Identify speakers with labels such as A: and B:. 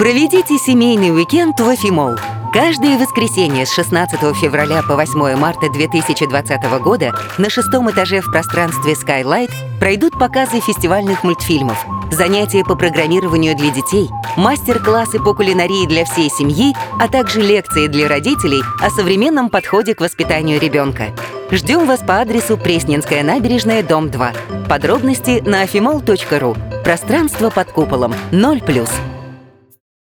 A: Проведите семейный уикенд в Афимолл. Каждое воскресенье с 16 февраля по 8 марта 2020 года на 6-м этаже в пространстве Skylight пройдут показы фестивальных мультфильмов, занятия по программированию для детей, мастер-классы по кулинарии для всей семьи, а также лекции для родителей о современном подходе к воспитанию ребенка. Ждем вас по адресу Пресненская набережная, дом 2. Подробности на afimall.ru. Пространство под куполом 0+.